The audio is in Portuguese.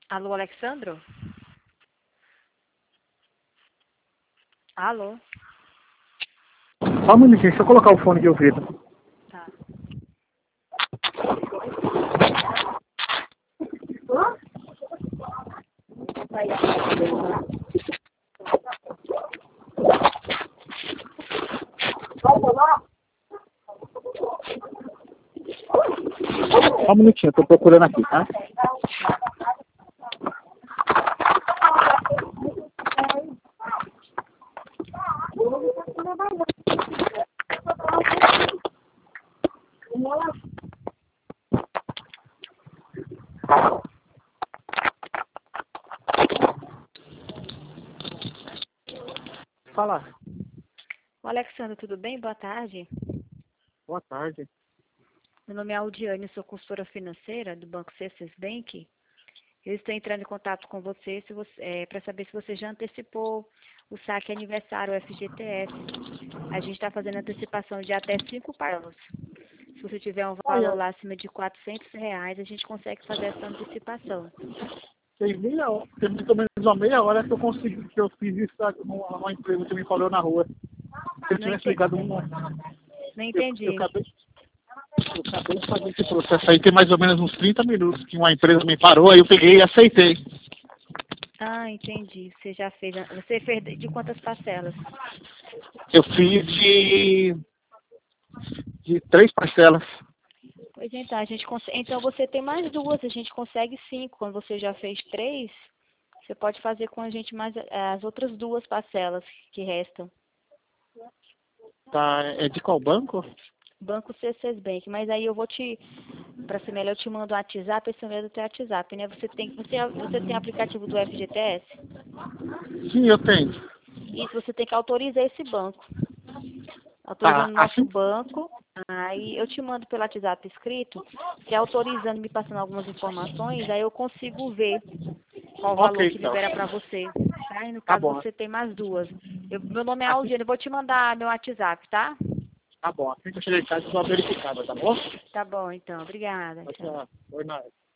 Alô, Alexandro? Alô? Só um minutinho, deixa eu colocar o fone de ouvido. Tá. Só um minutinho, eu tô procurando aqui, tá? Fala. Ô, Alexandro, tudo bem? Boa tarde. Boa tarde. Meu nome é Aldiane, sou consultora financeira do Banco C6 Bank. Eu estou entrando em contato com você, para saber se você já antecipou o saque aniversário FGTS. A gente está fazendo antecipação de até 5 parcelas. Se você tiver um valor Olha, lá acima de R$ 400, a gente consegue fazer essa antecipação. tem meia hora, tem mais ou menos uma meia hora que eu consegui, que eu fiz isso numa empresa que me falou na rua. Se eu Não tivesse entendi. ligado Não eu entendi. acabei de fazer esse processo aí, tem mais ou menos uns 30 minutos que uma empresa me parou, aí eu peguei e aceitei. Ah, entendi. Você já fez. Você fez de quantas parcelas? Eu fiz de 3 parcelas. Pois então, então você tem mais duas, a gente consegue 5. Quando você já fez 3, você pode fazer com a gente mais as outras 2 parcelas que restam. Tá, é de qual banco? Banco C6 Bank. Mas aí eu vou para ser melhor, eu te mando o WhatsApp, esse mesmo tem WhatsApp, né? Você tem aplicativo do FGTS? Sim, eu tenho. Isso, você tem que autorizar esse banco. Tá, Autorizando o nosso assim? banco, aí eu te mando pelo WhatsApp escrito, se autorizando, me passando algumas informações, aí eu consigo ver qual o Ok, valor que então. libera para você, tá? E no Tá caso bom. você tem mais duas. Meu nome é Assim, Aldiane, eu vou te mandar meu WhatsApp, tá? tá bom. Assim que eu chegar em casa, eu dou uma verificada, tá bom? Tá bom, então. Obrigada. Tchau. Tchau. Por nada.